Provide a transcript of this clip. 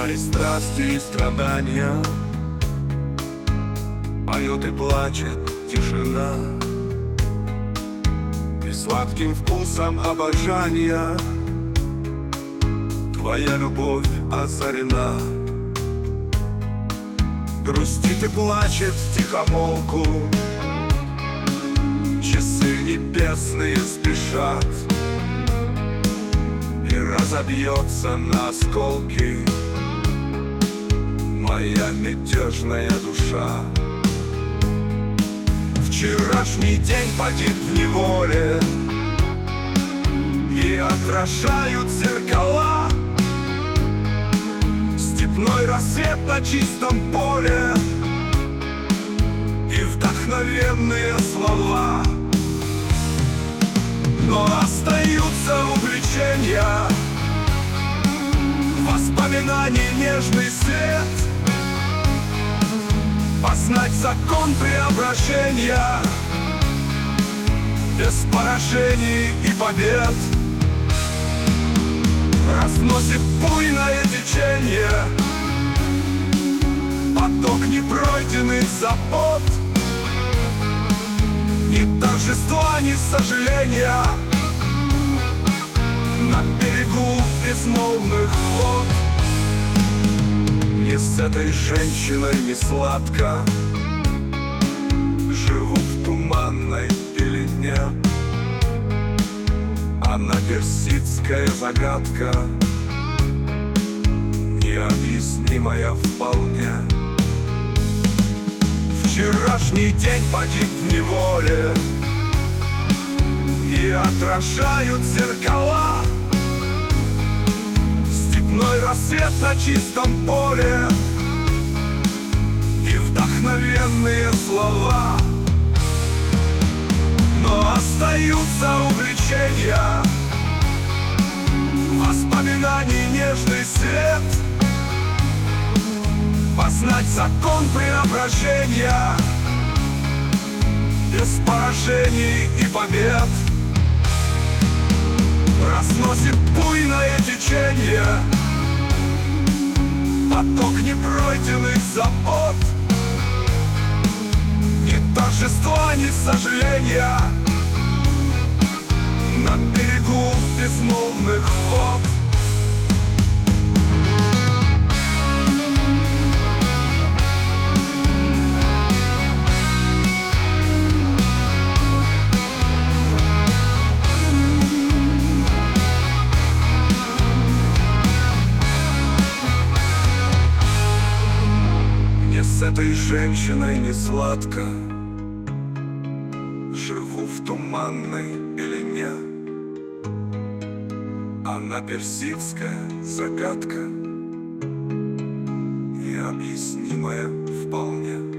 мои страсти и страдания. Поет и плачет тишина, и сладким вкусом обожания твоя любовь озарена. Грустит и плачет втихомолку, часы небесные спешат, и разобьется на осколки моя мятежная душа. Вчерашний день погиб в неволе, и отражают зеркала степной рассвет на чистом поле и вдохновенные слова. Но остаются увлечения, воспоминаний нежный свет, познать закон преображения без поражений и побед. Разносит буйное течение поток непройденных забот, ни торжества, ни сожаления на берегу безмолвных вод. Мне с этой женщиной не сладко, живу в туманной пелене. Она персидская загадка, необъяснимая вполне. Вчерашний день погиб в неволе, и отражают зеркала степной рассвет на чистом поле и вдохновенные слова. Но остаются увлечения, воспоминаний нежный свет, познать закон преображения без поражений и побед. Разносит буйное течение поток непройденных забот, ни торжества, ни сожаления на берегу безмолвных вод. С этой женщиной не сладко, живу в туманной пелене. Она персидская загадка, необъяснимая вполне.